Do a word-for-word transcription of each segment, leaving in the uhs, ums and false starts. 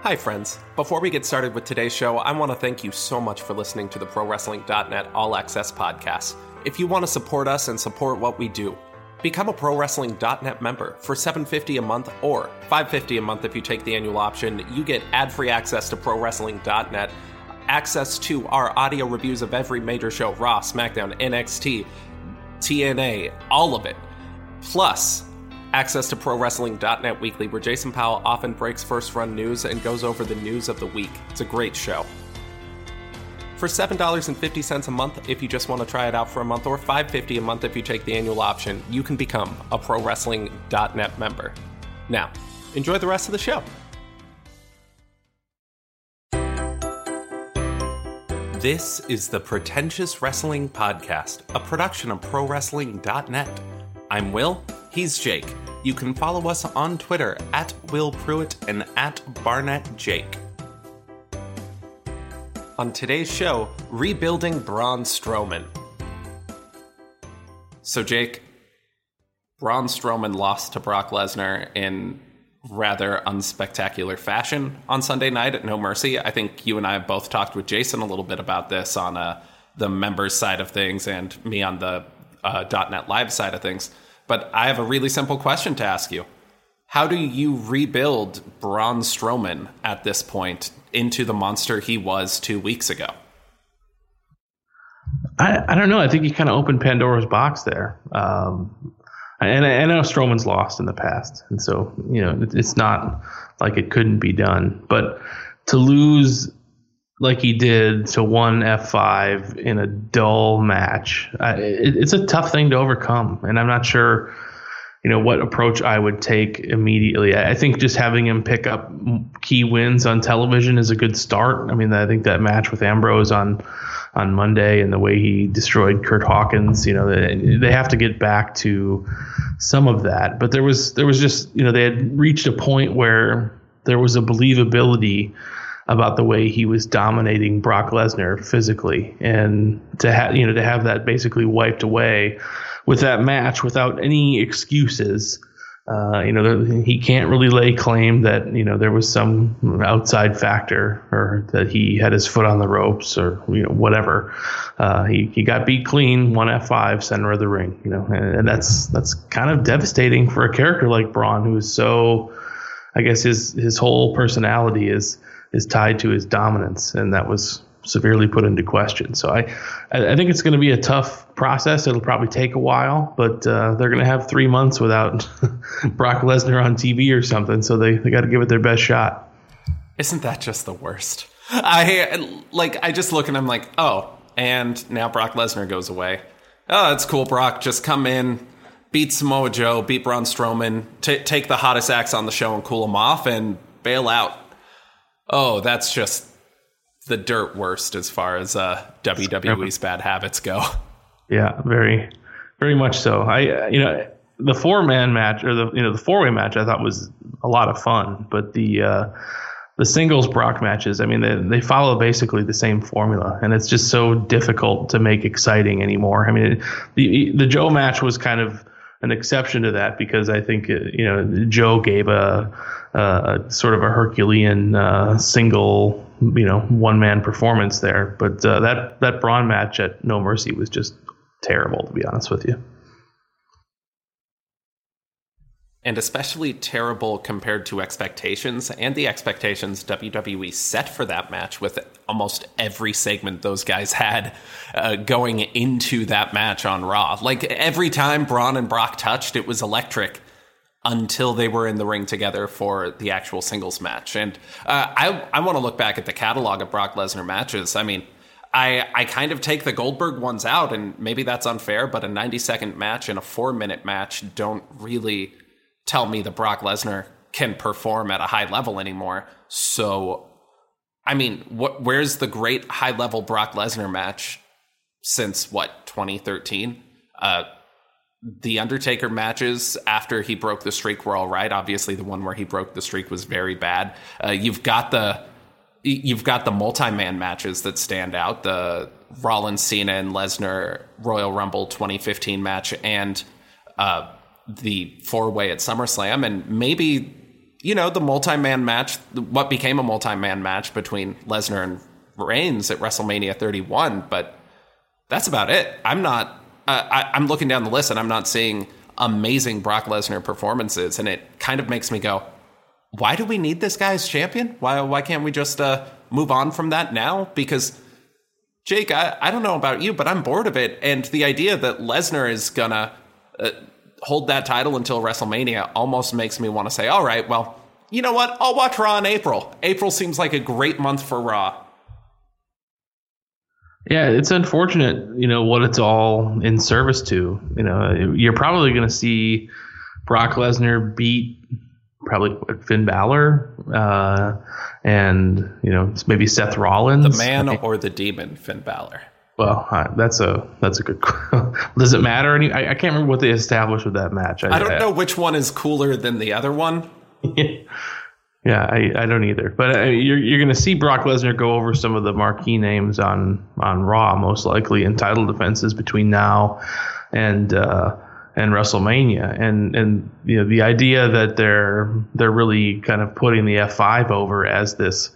Hi, friends. Before we get started with today's show, I want to thank you so much for listening to the Pro Wrestling dot net All Access podcast. If you want to support us and support what we do, become a Pro Wrestling dot net member for seven dollars and fifty cents a month or five dollars and fifty cents a month if you take the annual option. You get ad-free access to Pro Wrestling dot net, access to our audio reviews of every major show, Raw, SmackDown, N X T, T N A, all of it. Plus, access to Pro Wrestling dot net Weekly, where Jason Powell often breaks first-run news and goes over the news of the week. It's a great show. For seven dollars and fifty cents a month, if you just want to try it out for a month, or five dollars and fifty cents a month if you take the annual option, you can become a Pro Wrestling dot net member. Now, enjoy the rest of the show. This is the Pretentious Wrestling Podcast, a production of Pro Wrestling dot net. I'm Will. He's Jake. You can follow us on Twitter at Will Pruitt and at Barnett Jake. On today's show, rebuilding Braun Strowman. So Jake, Braun Strowman lost to Brock Lesnar in rather unspectacular fashion on Sunday night at No Mercy. I think you and I have both talked with Jason a little bit about this on uh, the members side of things and me on the uh, .NET Live side of things. But I have a really simple question to ask you. How do you rebuild Braun Strowman at this point into the monster he was two weeks ago? I, I don't know. I think you kind of opened Pandora's box there. Um, and I, I know Strowman's lost in the past. And so, you know, it, it's not like it couldn't be done. But to lose like he did to one F five in a dull match, I, it, it's a tough thing to overcome. And I'm not sure, you know, what approach I would take immediately. I, I think just having him pick up key wins on television is a good start. I mean, I think that match with Ambrose on on Monday and the way he destroyed Kurt Hawkins, you know, they, they have to get back to some of that. But there was there was just, you know, they had reached a point where there was a believability about the way he was dominating Brock Lesnar physically, and to have you know to have that basically wiped away with that match without any excuses. Uh, you know, he can't really lay claim that you know there was some outside factor or that he had his foot on the ropes or you know whatever. Uh, he he got beat clean, one F five, center of the ring. You know, and, and that's that's kind of devastating for a character like Braun, who is so, I guess his his whole personality is. is tied to his dominance, and that was severely put into question. So I, I think it's going to be a tough process. It'll probably take a while, but uh, they're going to have three months without Brock Lesnar on T V or something, so they, they got to give it their best shot. Isn't that just the worst? I like. I just look and I'm like, oh, and now Brock Lesnar goes away. Oh, that's cool, Brock. Just come in, beat Samoa Joe, beat Braun Strowman, t- take the hottest acts on the show and cool them off, and bail out. Oh, that's just the dirt worst as far as uh, W W E's bad habits go. Yeah, very, very much so. I, you know, the four man match or the you know the four way match I thought was a lot of fun, but the uh, the singles Brock matches, I mean, they they follow basically the same formula, and it's just so difficult to make exciting anymore. I mean, the the Joe match was kind of an exception to that because I think you know Joe gave a. Uh, sort of a Herculean uh, single, you know, one-man performance there. But uh, that that Braun match at No Mercy was just terrible, to be honest with you. And especially terrible compared to expectations and the expectations W W E set for that match with almost every segment those guys had uh, going into that match on Raw. Like every time Braun and Brock touched, it was electric. Until they were in the ring together for the actual singles match. And uh, I I want to look back at the catalog of Brock Lesnar matches. I mean, I, I kind of take the Goldberg ones out, and maybe that's unfair, but a ninety-second match and a four-minute match don't really tell me that Brock Lesnar can perform at a high level anymore. So, I mean, what, where's the great high-level Brock Lesnar match since, what, twenty thirteen? Uh The Undertaker matches after he broke the streak were all right. Obviously, the one where he broke the streak was very bad. Uh, you've got the you've got the multi-man matches that stand out. The Rollins, Cena, and Lesnar Royal Rumble twenty fifteen match, and uh, the four-way at SummerSlam. And maybe you know, the multi-man match, what became a multi-man match between Lesnar and Reigns at WrestleMania thirty-one, but that's about it. I'm not, uh, I, I'm looking down the list and I'm not seeing amazing Brock Lesnar performances, and it kind of makes me go, why do we need this guy as champion? Why why can't we just uh, move on from that now? Because, Jake, I, I don't know about you, but I'm bored of it. And the idea that Lesnar is going to uh, hold that title until WrestleMania almost makes me want to say, all right, well, you know what? I'll watch Raw in April. April seems like a great month for Raw. Yeah, it's unfortunate, you know, what it's all in service to. You know, you're probably going to see Brock Lesnar beat probably Finn Balor, uh, and, you know, maybe Seth Rollins. The man or the demon, Finn Balor. Well, uh, that's a that's a good. Does it matter? Any? I, I can't remember what they established with that match. I, I don't I, know which one is cooler than the other one. Yeah, I, I don't either. But uh, you're you're going to see Brock Lesnar go over some of the marquee names on on Raw, most likely in title defenses between now and. Uh, and WrestleMania, and and you know the idea that they're they're really kind of putting the F five over as this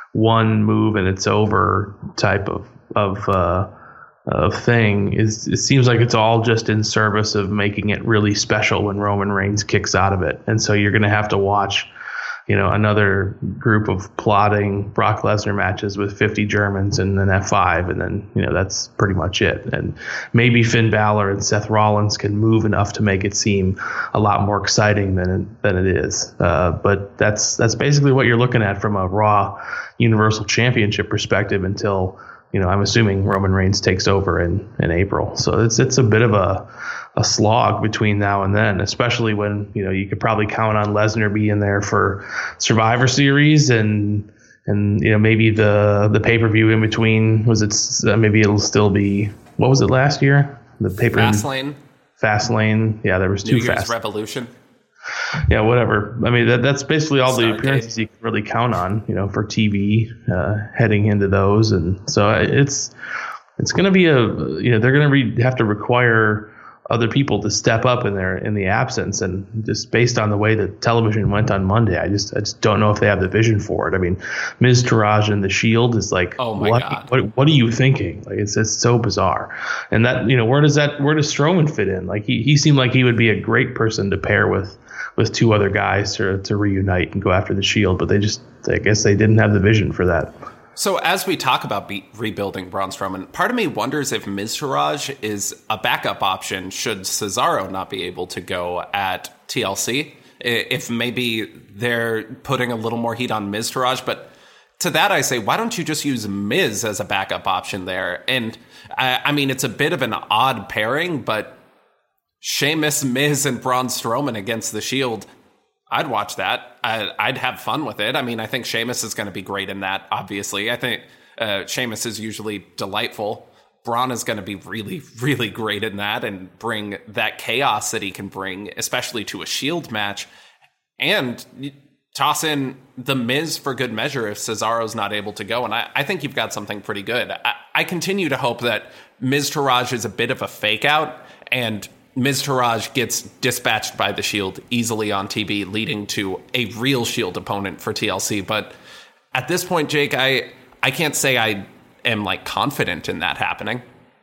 one move and it's over type of of uh, of thing is it seems like it's all just in service of making it really special when Roman Reigns kicks out of it, and so you're going to have to watch, you know, another group of plotting Brock Lesnar matches with fifty Germans and an F five, and then, you know, that's pretty much it. And maybe Finn Balor and Seth Rollins can move enough to make it seem a lot more exciting than it, than it is. Uh, but that's that's basically what you're looking at from a Raw Universal Championship perspective until, you know, I'm assuming Roman Reigns takes over in, in April. So it's it's a bit of a a slog between now and then, especially when, you know, you could probably count on Lesnar being there for Survivor Series and and you know maybe the the pay-per-view in between. Was it uh, maybe it'll still be, what was it last year? The pay-per-view Fastlane. Fastlane. Yeah, there was two New Year's fast. Revolution. Yeah, whatever. I mean, that that's basically all Stargate. the appearances you can really count on, you know, for T V uh, heading into those, and so it's it's going to be a, you know, they're going to re- have to require other people to step up in their in the absence, and just based on the way that television went on Monday, I just I just don't know if they have the vision for it. I mean, Miz Taraj and the Shield is like, oh my what, god, what what are you thinking? Like, it's it's so bizarre. And that, you know, where does that where does Strowman fit in? Like, he he seemed like he would be a great person to pair with with two other guys to to reunite and go after the Shield, but they just, I guess they didn't have the vision for that. So as we talk about be- rebuilding Braun Strowman, part of me wonders if Miztourage is a backup option should Cesaro not be able to go at T L C. If maybe they're putting a little more heat on Miztourage, but to that I say, why don't you just use Miz as a backup option there? And I, I mean, it's a bit of an odd pairing, but Sheamus, Miz, and Braun Strowman against the Shield, I'd watch that. I, I'd have fun with it. I mean, I think Sheamus is going to be great in that, obviously. I think uh, Sheamus is usually delightful. Braun is going to be really, really great in that and bring that chaos that he can bring, especially to a Shield match. And toss in The Miz for good measure if Cesaro's not able to go. And I, I think you've got something pretty good. I, I continue to hope that Miztourage is a bit of a fake out, and Miztourage gets dispatched by the Shield easily on T V, leading to a real Shield opponent for T L C. But at this point, Jake, I I can't say I am like confident in that happening.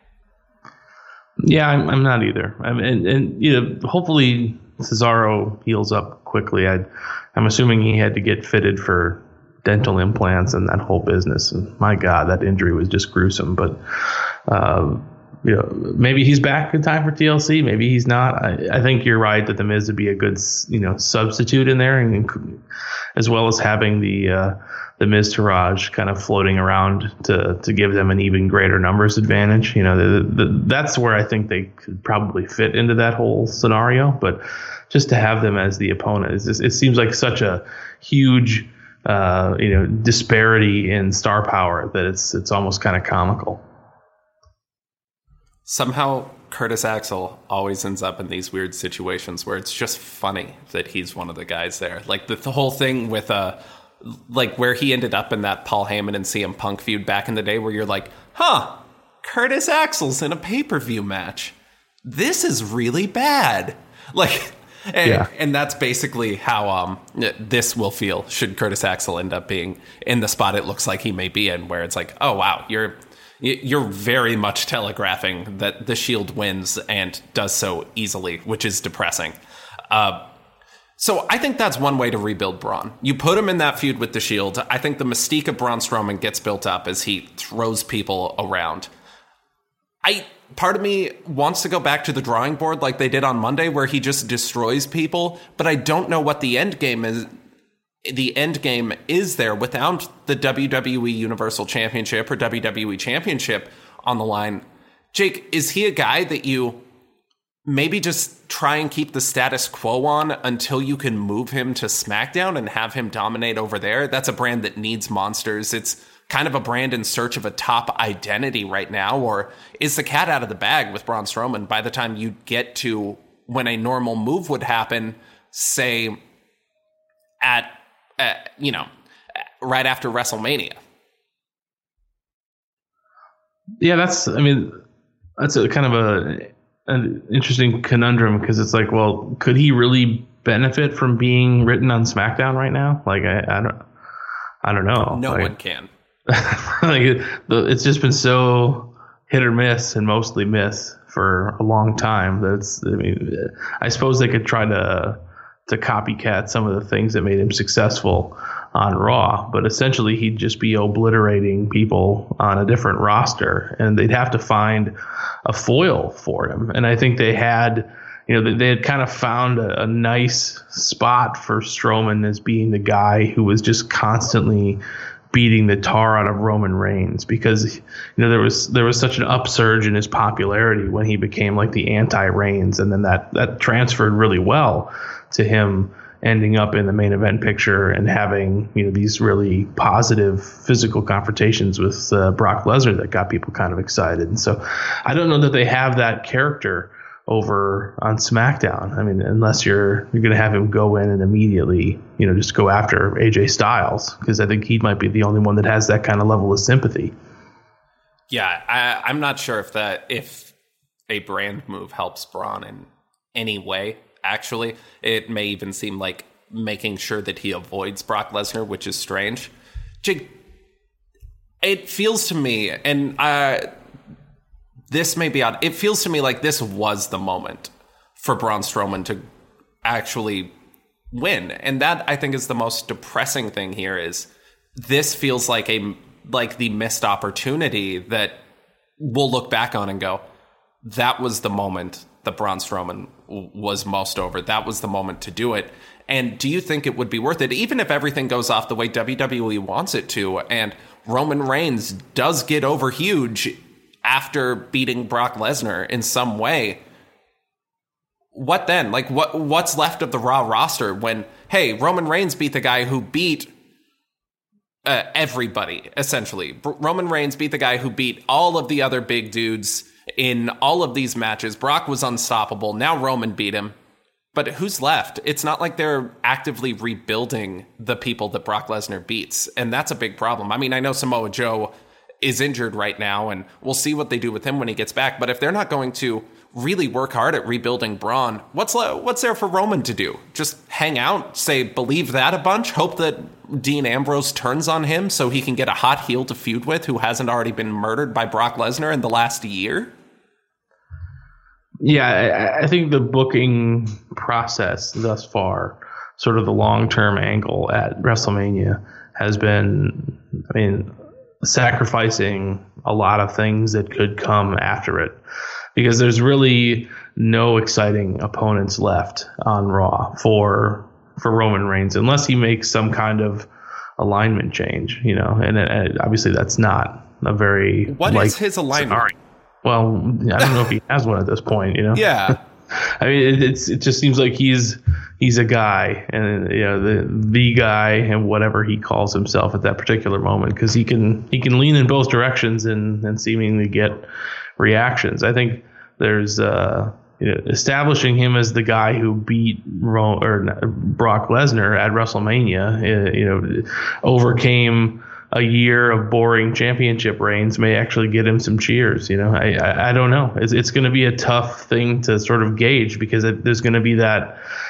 Yeah, I'm, I'm not either. I mean, and, and you know, hopefully Cesaro heals up quickly. I, I'm assuming he had to get fitted for dental implants and that whole business. And my God, that injury was just gruesome. But uh, you know, maybe he's back in time for T L C. Maybe he's not. I, I think you're right that the Miz would be a good, you know, substitute in there, and as well as having the uh, the Miztourage kind of floating around to to give them an even greater numbers advantage. You know, the, the, that's where I think they could probably fit into that whole scenario. But just to have them as the opponent, is just, it seems like such a huge, uh, you know, disparity in star power that it's it's almost kind of comical. Somehow Curtis Axel always ends up in these weird situations where it's just funny that he's one of the guys there. Like the, the whole thing with uh, like where he ended up in that Paul Heyman and C M Punk feud back in the day, where you're like, huh, Curtis Axel's in a pay-per-view match. This is really bad. Like, And, yeah. and that's basically how um, this will feel should Curtis Axel end up being in the spot it looks like he may be in, where it's like, oh, wow, you're you're very much telegraphing that the Shield wins and does so easily, which is depressing. Uh, so I think that's one way to rebuild Braun. You put him in that feud with the Shield. I think the mystique of Braun Strowman gets built up as he throws people around. I part of me wants to go back to the drawing board like they did on Monday, where he just destroys people, but I don't know what the end game is. The end game is there without the W W E Universal Championship or W W E Championship on the line. Jake, is he a guy that you maybe just try and keep the status quo on until you can move him to SmackDown and have him dominate over there? That's a brand that needs monsters. It's kind of a brand in search of a top identity right now. Or is the cat out of the bag with Braun Strowman by the time you get to when a normal move would happen, say at, uh, you know, right after WrestleMania? Yeah, that's, I mean, that's a kind of a, an interesting conundrum, because it's like, well, could he really benefit from being written on SmackDown right now? Like, I, I don't, I don't know. No like, one can. like it, it's just been so hit or miss, and mostly miss for a long time. That's, I mean, I suppose they could try to to copycat some of the things that made him successful on Raw, but essentially he'd just be obliterating people on a different roster, and they'd have to find a foil for him. And I think they had, you know, they had kind of found a, a nice spot for Strowman as being the guy who was just constantly beating the tar out of Roman Reigns, because, you know, there was there was such an upsurge in his popularity when he became like the anti-Reigns, and then that that transferred really well to him ending up in the main event picture and having, you know, these really positive physical confrontations with uh, Brock Lesnar that got people kind of excited. And so I don't know that they have that character over on SmackDown. I mean, unless you're you're going to have him go in and immediately, you know, just go after A J Styles, because I think he might be the only one that has that kind of level of sympathy. Yeah, I, I'm not sure if that if a brand move helps Braun in any way. Actually, it may even seem like making sure that he avoids Brock Lesnar, which is strange. Jake, it feels to me, and uh, this may be odd, it feels to me like this was the moment for Braun Strowman to actually win. And that, I think, is the most depressing thing here, is this feels like a like the missed opportunity that we'll look back on and go, that was the moment that Braun Strowman was most over. That was the moment to do it. And do you think it would be worth it, even if everything goes off the way W W E wants it to, and Roman Reigns does get over huge after beating Brock Lesnar in some way? What then? Like, what what's left of the Raw roster when, hey, Roman Reigns beat the guy who beat uh, everybody, essentially. Br- Roman Reigns beat the guy who beat all of the other big dudes in all of these matches. Brock was unstoppable. Now Roman beat him. But who's left? It's not like they're actively rebuilding the people that Brock Lesnar beats. And that's a big problem. I mean, I know Samoa Joe is injured right now, and we'll see what they do with him when he gets back. But if they're not going to really work hard at rebuilding Braun, what's what's there for Roman to do? Just hang out, say, believe that a bunch, hope that Dean Ambrose turns on him so he can get a hot heel to feud with who hasn't already been murdered by Brock Lesnar in the last year? Yeah, I, I think the booking process thus far, sort of the long-term angle at WrestleMania, has been, I mean, sacrificing a lot of things that could come after it, because there's really no exciting opponents left on Raw for for Roman Reigns unless he makes some kind of alignment change, you know, and, and obviously that's not a very what is his alignment scenario. Well, I don't know if he has one at this point, you know. Yeah. I mean, it, it's it just seems like he's he's a guy, and you know, the the guy, and whatever he calls himself at that particular moment, because he can he can lean in both directions and and seemingly get reactions. I think there's uh, you know, establishing him as the guy who beat Ro- or Brock Lesnar at WrestleMania, uh, you know, overcame a year of boring championship reigns, may actually get him some cheers. You know, I I, I don't know. It's, it's going to be a tough thing to sort of gauge, because it, there's going to be that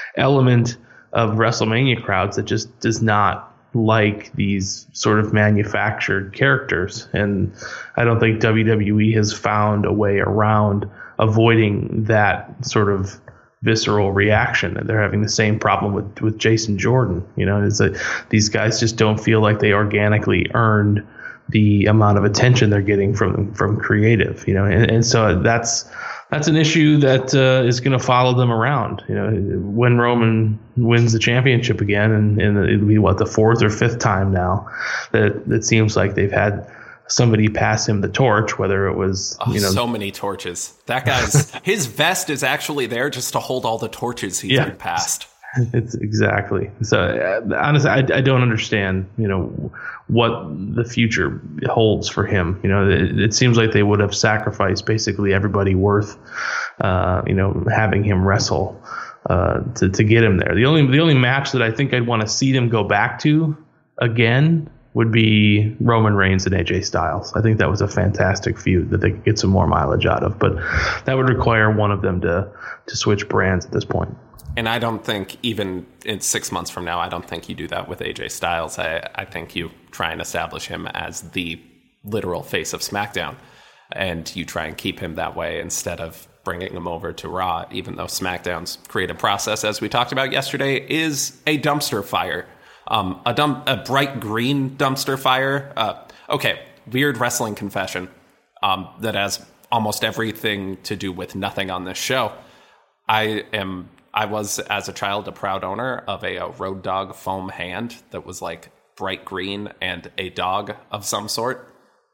element of WrestleMania crowds that just does not like these sort of manufactured characters. And I don't think W W E has found a way around avoiding that sort of visceral reaction. And they're having the same problem with, with Jason Jordan. You know, is that these guys just don't feel like they organically earned the amount of attention they're getting from from creative, you know, and, and so that's that's an issue that uh, is going to follow them around. You know, when Roman wins the championship again, and, and it'll be what, the fourth or fifth time now that it seems like they've had somebody pass him the torch, whether it was oh, you know so many torches. That guy's his vest is actually there just to hold all the torches he's yeah. been passed. It's exactly. So uh, honestly, I, I don't understand, you know, what the future holds for him. You know, it, it seems like they would have sacrificed basically everybody worth, uh, you know, having him wrestle uh, to to get him there. The only the only match that I think I'd want to see them go back to again would be Roman Reigns and A J Styles. I think that was a fantastic feud that they could get some more mileage out of, but that would require one of them to to switch brands at this point. And I don't think even in six months from now, I don't think you do that with A J Styles. I, I think you try and establish him as the literal face of SmackDown, and you try and keep him that way instead of bringing him over to Raw, even though SmackDown's creative process, as we talked about yesterday, is a dumpster fire. Um, a, dump, a bright green dumpster fire. Uh, okay, weird wrestling confession um, that has almost everything to do with nothing on this show. I am... I was, as a child, a proud owner of a, a Road Dog foam hand that was like bright green and a dog of some sort.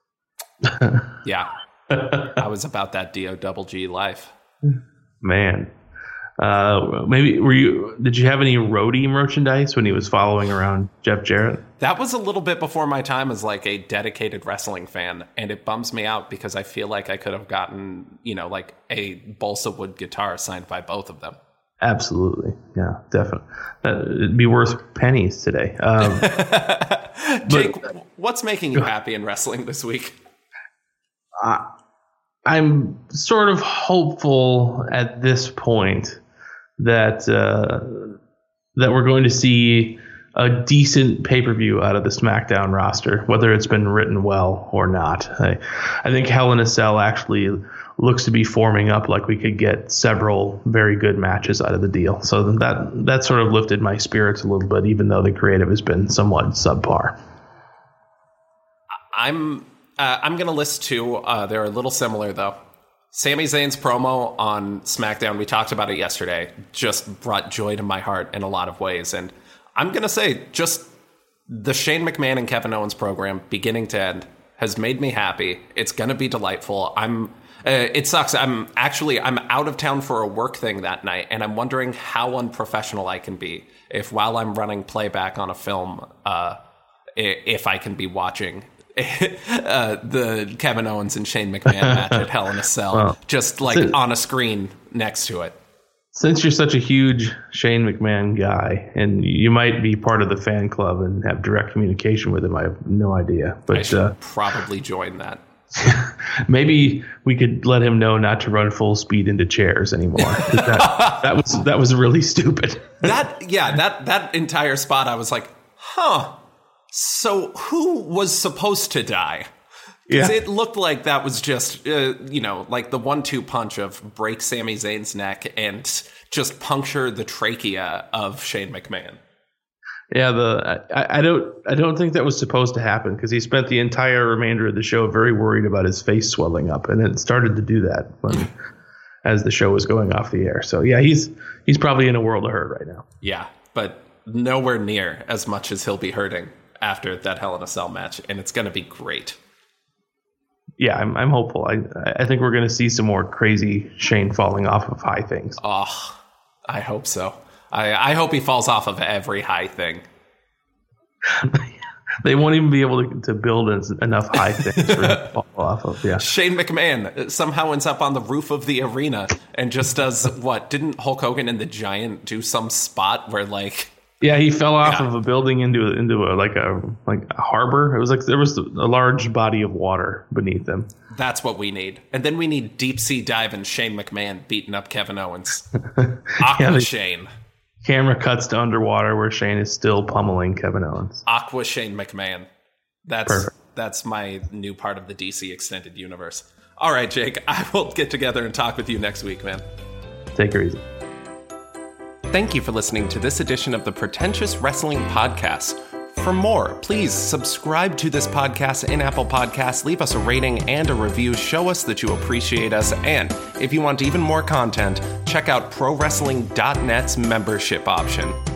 Yeah. I was about that D O double G life. Man. Uh, maybe were you, did you have any roadie merchandise when he was following around Jeff Jarrett? That was a little bit before my time as like a dedicated wrestling fan. And it bums me out because I feel like I could have gotten, you know, like a balsa wood guitar signed by both of them. Absolutely. Yeah, definitely. Uh, it'd be worth pennies today. Um, Jake, but, what's making you happy in wrestling this week? Uh, I'm sort of hopeful at this point that uh, that we're going to see a decent pay-per-view out of the SmackDown roster, whether it's been written well or not. I, I think Hell in a Cell actually looks to be forming up like we could get several very good matches out of the deal. So that that sort of lifted my spirits a little bit, even though the creative has been somewhat subpar. I'm uh, I'm going to list two. Uh, they're a little similar, though. Sami Zayn's promo on SmackDown, we talked about it yesterday, just brought joy to my heart in a lot of ways. And I'm going to say just the Shane McMahon and Kevin Owens program, beginning to end, has made me happy. It's going to be delightful. I'm... Uh, it sucks. I'm actually, I'm out of town for a work thing that night, and I'm wondering how unprofessional I can be if while I'm running playback on a film, uh, if I can be watching uh, the Kevin Owens and Shane McMahon match at Hell in a Cell, well, just like since, on a screen next to it. Since you're such a huge Shane McMahon guy, and you might be part of the fan club and have direct communication with him, I have no idea. But I should uh, probably join that. Maybe we could let him know not to run full speed into chairs anymore. That, that was that was really stupid. that yeah, that that entire spot, I was like, huh. So who was supposed to die? Because yeah. It looked like that was just, uh, you know, like the one two punch of break Sami Zayn's neck and just puncture the trachea of Shane McMahon. Yeah, the I, I don't I don't think that was supposed to happen because he spent the entire remainder of the show very worried about his face swelling up, and it started to do that when as the show was going off the air. So yeah, he's he's probably in a world of hurt right now. Yeah, but nowhere near as much as he'll be hurting after that Hell in a Cell match, and it's going to be great. Yeah, I'm I'm hopeful. I I think we're going to see some more crazy Shane falling off of high things. Oh, I hope so. I, I hope he falls off of every high thing. They won't even be able to, to build enough high things for him to fall off of. Yeah. Shane McMahon somehow ends up on the roof of the arena and just does what? Didn't Hulk Hogan and the Giant do some spot where like? Yeah, he fell off yeah. of a building into into a, like a like a harbor. It was like there was a large body of water beneath them. That's what we need, and then we need deep sea dive and Shane McMahon beating up Kevin Owens. Aqua yeah, they, Shane. camera cuts to underwater where Shane is still pummeling Kevin Owens. Aqua Shane McMahon. That's Perfect. That's my new part of the D C Extended Universe. All right, Jake, I will get together and talk with you next week, man. Take her easy. Thank you for listening to this edition of the Pretentious Wrestling Podcast. For more, please subscribe to this podcast in Apple Podcasts, leave us a rating and a review, show us that you appreciate us, and if you want even more content, check out Pro Wrestling dot net's membership option.